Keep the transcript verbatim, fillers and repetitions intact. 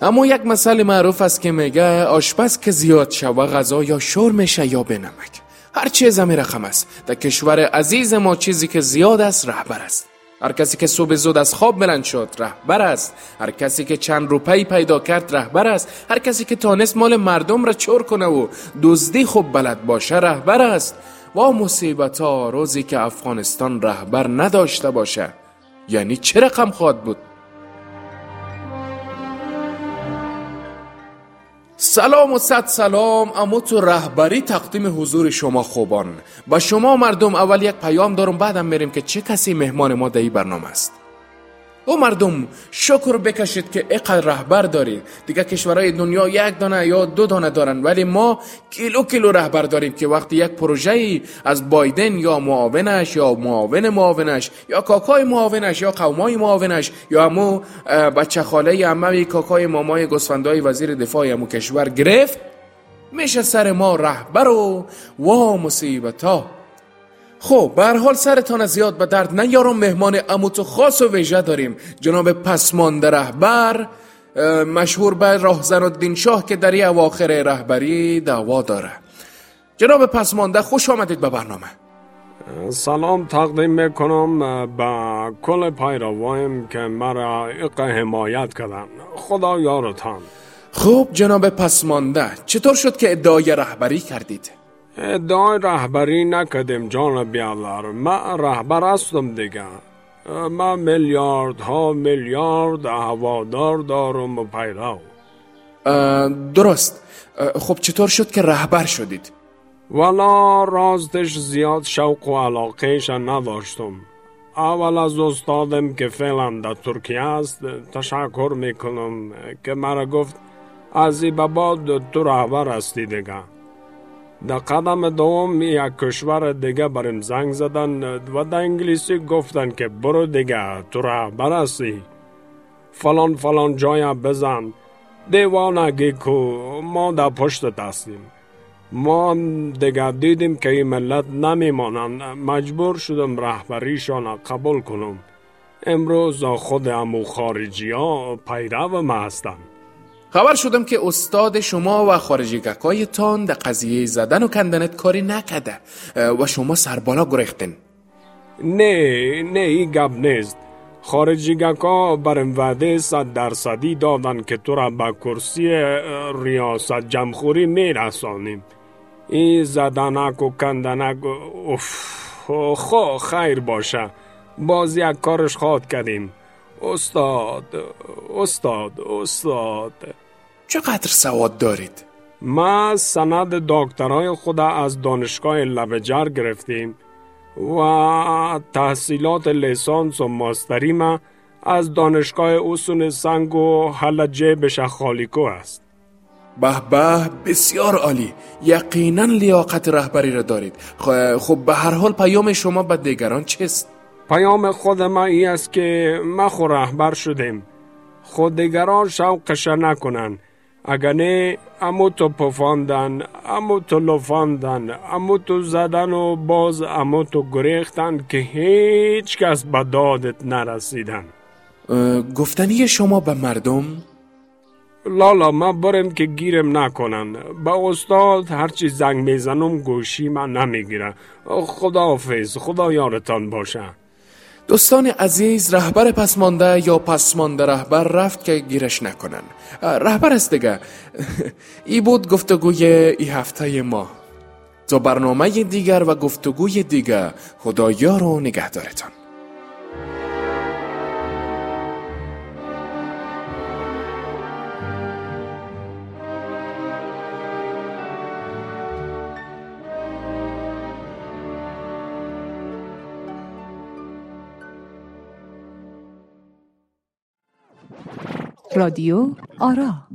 اما یک مثل معروف است که میگه آشپز که زیاد شوه غذا یا شور میشه یا به نمک. هر چیز همی رقم است. در کشور عزیز ما چیزی که زیاد است رهبر است. هر کسی که صبح زود از خواب بلند شد رهبر است. هر کسی که چند روپی پیدا کرد رهبر است. هر کسی که تانست مال مردم را چور کنه و دزدی خوب بلد باشه رهبر است. و مصیبتا روزی که افغانستان رهبر نداشته باشه یعنی چه رقم خواهد بود؟ سلام و صد سلام. اما تو رهبری تقدیم حضور شما خوبان. با شما مردم اول یک پیام دارم، بعدم میریم که چه کسی مهمان ما در این برنامه است. او مردم شکر بکشید که اینقدر رهبر دارید. دیگه کشورهای دنیا یک دانه یا دو دانه دارن، ولی ما کیلو کیلو رهبر داریم که وقتی یک پروژه‌ای از بایدن یا معاونش یا معاون معاونش یا کاکای معاونش یا قومای معاونش یا همو بچه خاله عموی کاکای مامای گوسفندای وزیر دفاع همو کشور گرفت، میشه سر ما رهبر و وا مصیبتا. خب به هر حال سرتان زیاد به درد نیارم. مهمان اموتو خاص و ویژه داریم، جناب پسمانده رهبر مشهور به راهزن الدین شاه که در این اواخر رهبری دعوا داره. جناب پسمانده خوش آمدید به برنامه. سلام تقدیم میکنم به کل پیروایم که مرا اقا حمایت کردن. خدا یارتان. خب جناب پسمانده چطور شد که ادعای رهبری کردید؟ ادعای رهبری نکردیم جان بیالر. من رهبر هستم دیگه. من میلیارد ها میلیارد هوادار دارم و پیرو. درست. خب چطور شد که رهبر شدید؟ والا راستش زیاد شوق و علاقهش نداشتم. اول از استادم که فعلا در ترکیه است تشکر میکنم که مرا گفت از این به بعد تو رهبر هستی دیگه. در قدم دوم یک کشور دیگه بریم زنگ زدن و در انگلیسی گفتن که برو دیگه تو رهبر هستی، فلان فلان جای بزن، دیوانگی کو، ما در پشت هستیم. ما دیگه دیدیم که این ملت نمیمانند، مجبور شدم رهبریشان قبول کنم. امروز خود امو خارجی ها پیرو ما هستن. خبر شدم که استاد شما و خارجیگکای تان در قضیه زدن و کندنت کاری نکده و شما سربالا گریختن. نه نه این گپ نیست. خارجیگکا برم وعده صد درصدی دادن که تو را به کرسی ریاست جمهوری میرسانیم. این زدنک و کندنک اوف خو خیر باشه، باز یک کارش خواد کردیم. استاد استاد استاد چقدر سواد دارید؟ ما سند دکترای خود از دانشگاه لبجر گرفتیم و تحصیلات لیسانس و ماستری ما از دانشگاه اوسون سنگ و حلجه بشخالیکو است. به به بسیار عالی. یقینا لیاقت رهبری را دارید. خب به هر حال پیام شما به دیگران چیست؟ پیام خود ما ای است که ما خود رهبر شدیم، خود دیگران شوقش نکنن. اگر نه امو تو پفاندن، امو تو لفاندن، امو تو زدن و باز امو تو گریختن که هیچ کس به دادت نرسیدن. گفتنی شما به مردم؟ لالا ما برم که گیرم نکنن. با استاد هرچی زنگ میزنم گوشی من نمیگیره. خدا حافظ، خدا یارتان باشه. دوستان عزیز، رهبر پسمانده یا پسمانده رهبر رفت که گیرش نکنن. رهبر است دیگه. ای بود گفتگوی ای هفته ما. تا برنامه دیگر و گفتگوی دیگر، خدایار و نگهدارتان. رادیو آرا.